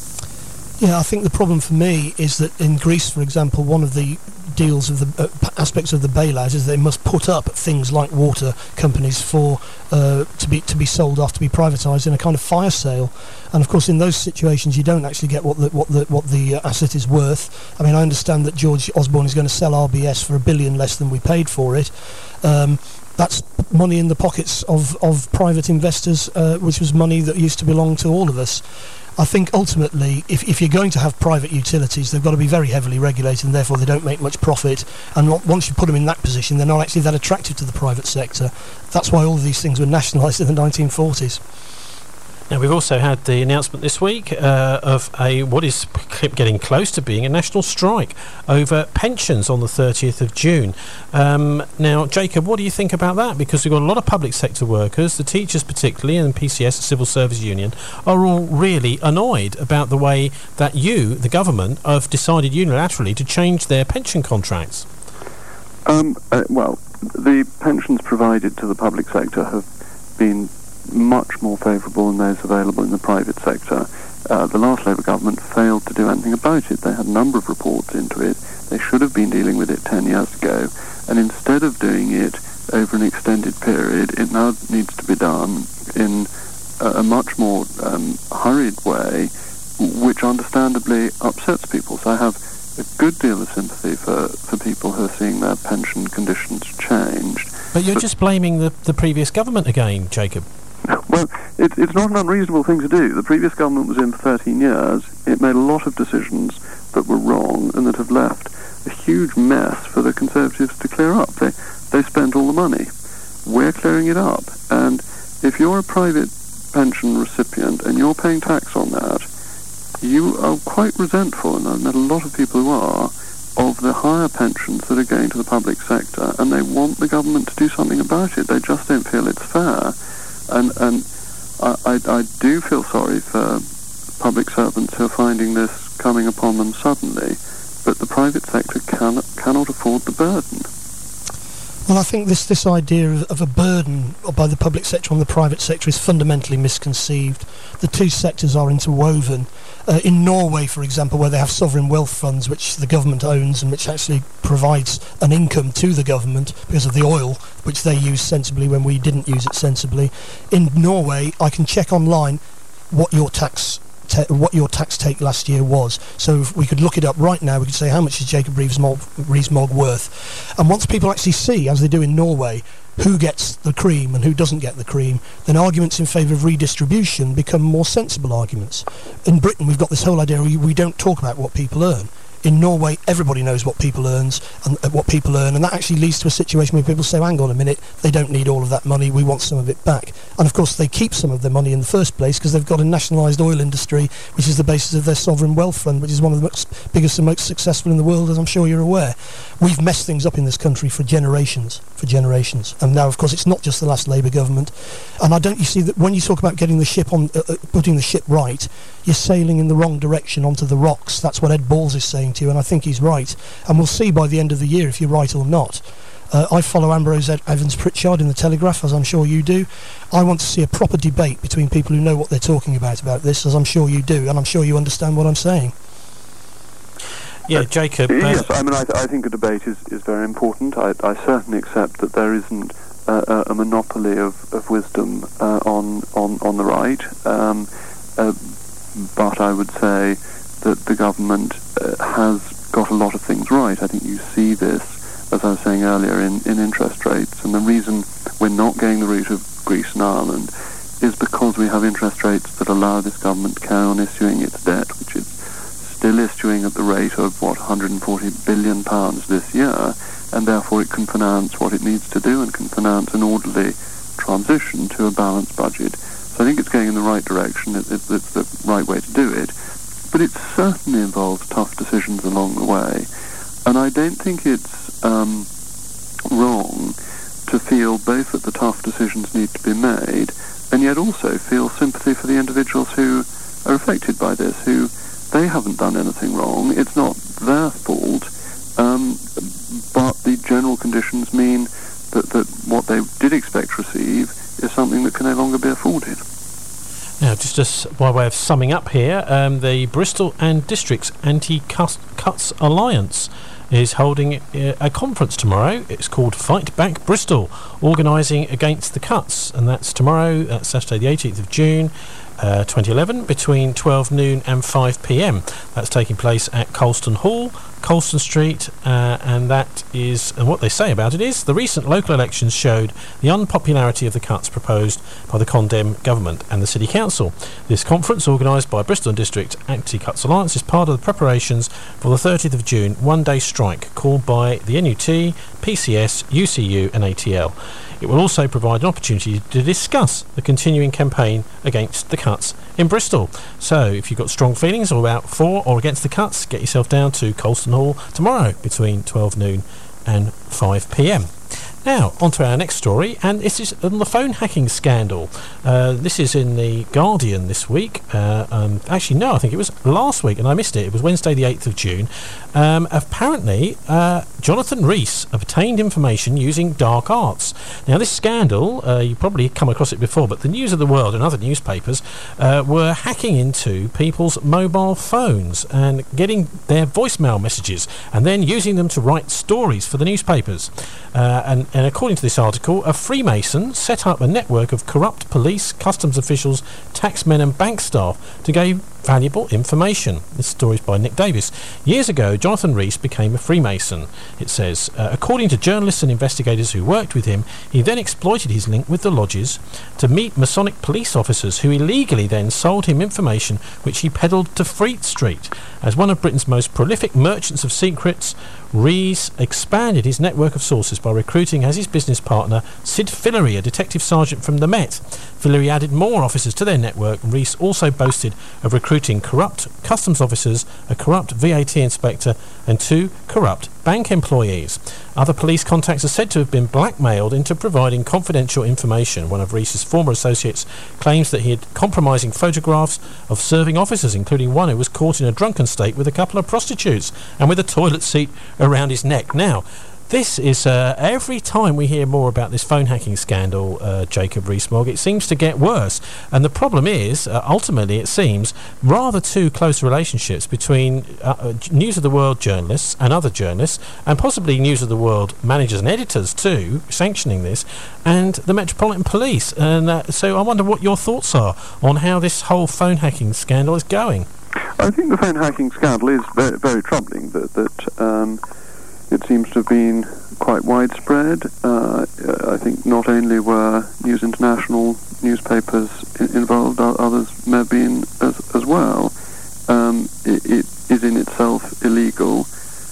Yeah, I think the problem for me is that in Greece, for example, one of the deals of the aspects of the bailout is they must put up things like water companies for to be sold off, to be privatised in a kind of fire sale. And of course, in those situations, you don't actually get what the asset is worth. I mean, I understand that George Osborne is going to sell RBS for $1 billion less than we paid for it. That's money in the pockets of private investors, which was money that used to belong to all of us. I think ultimately, if you're going to have private utilities, they've got to be very heavily regulated, and therefore they don't make much profit. And once you put them in that position, they're not actually that attractive to the private sector. That's why all of these things were nationalised in the 1940s. Now, we've also had the announcement this week of what is getting close to being a national strike over pensions on the 30th of June. Now, Jacob, what do you think about that? Because we've got a lot of public sector workers, the teachers particularly, and PCS, the Civil Service Union, are all really annoyed about the way that you, the government, have decided unilaterally to change their pension contracts. Well, the pensions provided to the public sector have been much more favourable than those available in the private sector. The last Labour government failed to do anything about it. They had a number of reports into it. They should have been dealing with it 10 years ago. And instead of doing it over an extended period, it now needs to be done in a much more hurried way, which understandably upsets people. So I have a good deal of sympathy for people who are seeing their pension conditions changed. But you're just blaming the previous government again, Jacob. Well, it's not an unreasonable thing to do. The previous government was in for 13 years. It made a lot of decisions that were wrong and that have left a huge mess for the Conservatives to clear up. They spent all the money. We're clearing it up. And if you're a private pension recipient and you're paying tax on that, you are quite resentful, and I've met a lot of people who are, of the higher pensions that are going to the public sector, and they want the government to do something about it. They just don't feel it's fair. And I do feel sorry for public servants who are finding this coming upon them suddenly, but the private sector cannot afford the burden. Well, I think this idea of a burden by the public sector on the private sector is fundamentally misconceived. The two sectors are interwoven. In Norway, for example, where they have sovereign wealth funds which the government owns and which actually provides an income to the government because of the oil, which they use sensibly when we didn't use it sensibly. In Norway, I can check online what your tax take last year was. So if we could look it up right now, we could say how much is Jacob Rees-Mogg worth. And once people actually see, as they do in Norway, who gets the cream and who doesn't get the cream, then arguments in favour of redistribution become more sensible arguments. In Britain, we've got this whole idea we don't talk about what people earn. In Norway, everybody knows what people earn, and that actually leads to a situation where people say, hang on a minute, they don't need all of that money, we want some of it back. And of course they keep some of their money in the first place because they've got a nationalised oil industry, which is the basis of their sovereign wealth fund, which is one of the biggest and most successful in the world, as I'm sure you're aware. We've messed things up in this country for generations. And now, of course, it's not just the last Labour government. And you see that when you talk about getting the ship on, putting the ship right, you're sailing in the wrong direction onto the rocks. That's what Ed Balls is saying to you, and I think he's right. And we'll see by the end of the year if you're right or not. I follow Ambrose Evans-Pritchard in the Telegraph, as I'm sure you do. I want to see a proper debate between people who know what they're talking about this, as I'm sure you do, and I'm sure you understand what I'm saying. Yeah, Jacob. Yes, I mean, I think a debate is very important. I certainly accept that there isn't a monopoly of wisdom on the right, but I would say that the government has got a lot of things right. I think you see this, as I was saying earlier, in interest rates, and the reason we're not going the route of Greece and Ireland is because we have interest rates that allow this government to carry on issuing its debt, which is still issuing at the rate of, £140 billion this year, and therefore it can finance what it needs to do and can finance an orderly transition to a balanced budget. So I think it's going in the right direction. It's the right way to do it. But it certainly involves tough decisions along the way. And I don't think it's wrong to feel both that the tough decisions need to be made and yet also feel sympathy for the individuals who are affected by this, who they haven't done anything wrong. It's not their fault, but the general conditions mean that what they did expect to receive is something that can no longer be afforded. Now, just by way of summing up here, the Bristol and Districts Anti-Cuts Alliance is holding a conference tomorrow. It's called Fight Back Bristol, organising against the cuts, and that's tomorrow, that's Saturday the 18th of June, 2011, between 12 noon and 5 p.m. That's taking place at Colston Hall, Colston Street, and what they say about it is the recent local elections showed the unpopularity of the cuts proposed by the Condem government and the City Council. This conference, organised by Bristol and District Anti-Cuts Alliance, is part of the preparations for the 30th of June one-day strike called by the NUT, PCS, UCU and ATL. It will also provide an opportunity to discuss the continuing campaign against the cuts in Bristol. So if you've got strong feelings about for or against the cuts, get yourself down to Colston Hall tomorrow between 12 noon and 5 p.m. Now, on to our next story, and this is on the phone hacking scandal. This is in The Guardian this week. Actually, no, I think it was last week, and I missed it. It was Wednesday the 8th of June. Apparently, Jonathan Rees obtained information using dark arts. Now, this scandal, you probably come across it before, but the News of the World and other newspapers were hacking into people's mobile phones and getting their voicemail messages and then using them to write stories for the newspapers. And according to this article, a Freemason set up a network of corrupt police, customs officials, taxmen and bank staff to gain valuable information. This story is by Nick Davis. Years ago, Jonathan Rees became a Freemason, it says. According to journalists and investigators who worked with him, he then exploited his link with the lodges to meet Masonic police officers who illegally then sold him information which he peddled to Fleet Street. As one of Britain's most prolific merchants of secrets, Rees expanded his network of sources by recruiting as his business partner Sid Fillery, a detective sergeant from the Met. Fillery added more officers to their network. Rees also boasted of recruiting corrupt customs officers, a corrupt VAT inspector and 2 corrupt bank employees. Other police contacts are said to have been blackmailed into providing confidential information. One of Rees's former associates claims that he had compromising photographs of serving officers, including one who was caught in a drunken state with a couple of prostitutes and with a toilet seat around his neck. Now, This is every time we hear more about this phone hacking scandal, Jacob Rees-Mogg, it seems to get worse. And the problem is, ultimately, it seems, rather too close relationships between News of the World journalists and other journalists, and possibly News of the World managers and editors too, sanctioning this, and the Metropolitan Police. And so I wonder what your thoughts are on how this whole phone hacking scandal is going. I think the phone hacking scandal is very, very troubling. That it seems to have been quite widespread. I think not only were News International newspapers involved, others may have been as well. It is in itself illegal.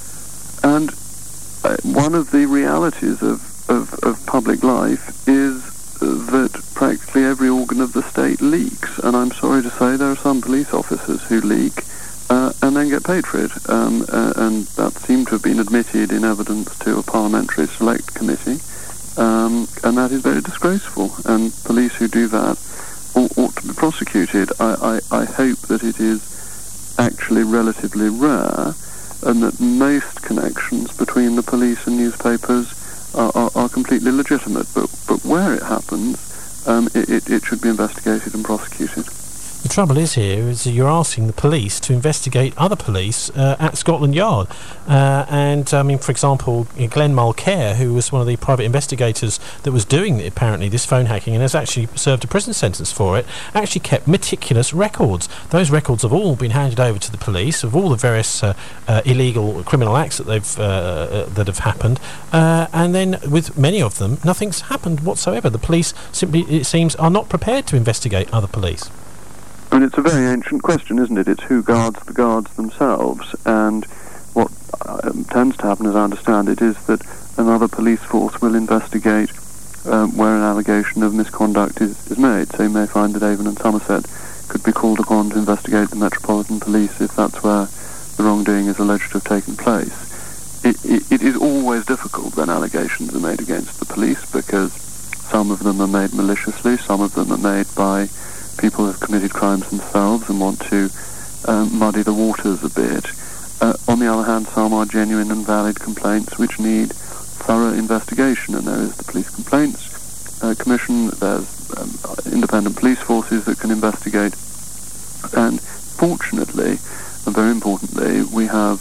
And one of the realities of public life is that practically every organ of the state leaks. And I'm sorry to say there are some police officers who leak and then get paid for it. And that seemed to have been admitted in evidence to a parliamentary select committee. And that is very disgraceful. And police who do that ought to be prosecuted. I hope that it is actually relatively rare, and that most connections between the police and newspapers are completely legitimate. But where it happens, it should be investigated and prosecuted. The trouble is here is you're asking the police to investigate other police at Scotland Yard. And, I mean, for example, Glenn Mulcair, who was one of the private investigators that was doing, apparently, this phone hacking and has actually served a prison sentence for it, actually kept meticulous records. Those records have all been handed over to the police of all the various illegal criminal acts that that have happened. And then, with many of them, nothing's happened whatsoever. The police simply, it seems, are not prepared to investigate other police. I mean, it's a very ancient question, isn't it? It's who guards the guards themselves. And what tends to happen, as I understand it, is that another police force will investigate where an allegation of misconduct is made. So you may find that Avon and Somerset could be called upon to investigate the Metropolitan Police if that's where the wrongdoing is alleged to have taken place. It is always difficult when allegations are made against the police, because some of them are made maliciously, some of them are made by people who have committed crimes themselves and want to muddy the waters a bit. On the other hand, some are genuine and valid complaints which need thorough investigation, and there is the Police Complaints Commission, there's independent police forces that can investigate, and fortunately, and very importantly, we have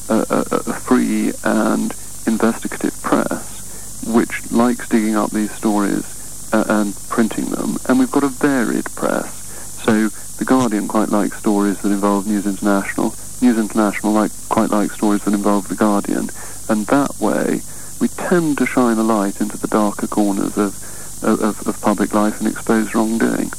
a free and investigative press which likes digging up these stories and printing them, and we've got a varied press. So The Guardian quite likes stories that involve News International. News International quite likes stories that involve The Guardian, and that way we tend to shine a light into the darker corners of public life and expose wrongdoing.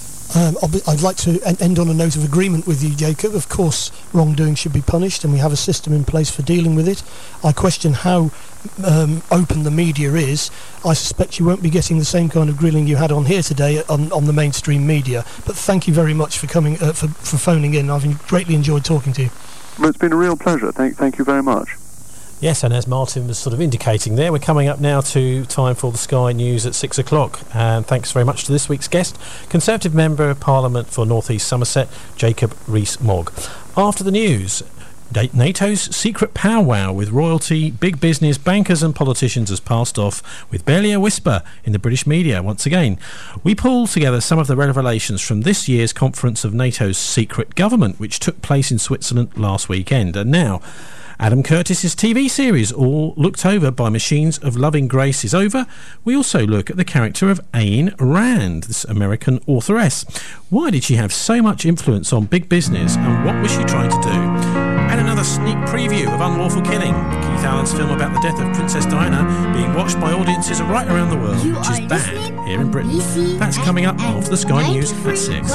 I'd like to end on a note of agreement with you, Jacob. Of course, wrongdoing should be punished, and we have a system in place for dealing with it. I question how open the media is. I suspect you won't be getting the same kind of grilling you had on here today on the mainstream media. But thank you very much for coming, for phoning in. I've greatly enjoyed talking to you. Well, it's been a real pleasure. Thank you very much. Yes, and as Martin was sort of indicating there, we're coming up now to time for the Sky News at 6 o'clock. And thanks very much to this week's guest, Conservative Member of Parliament for North East Somerset, Jacob Rees-Mogg. After the news, NATO's secret powwow with royalty, big business, bankers and politicians has passed off, with barely a whisper in the British media once again. We pulled together some of the revelations from this year's conference of NATO's secret government, which took place in Switzerland last weekend. And now, Adam Curtis's TV series, All Looked Over by Machines of Loving Grace, is over. We also look at the character of Ayn Rand, this American authoress. Why did she have so much influence on big business, and what was she trying to do? And another sneak preview of Unlawful Killing, Keith Allen's film about the death of Princess Diana, being watched by audiences right around the world, which is banned here in Britain. That's coming up after the Sky News at 6.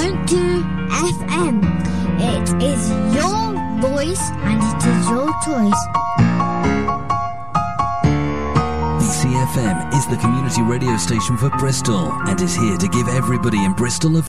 FM. It is your voice and it is your choice. BCFM is the community radio station for Bristol and is here to give everybody in Bristol a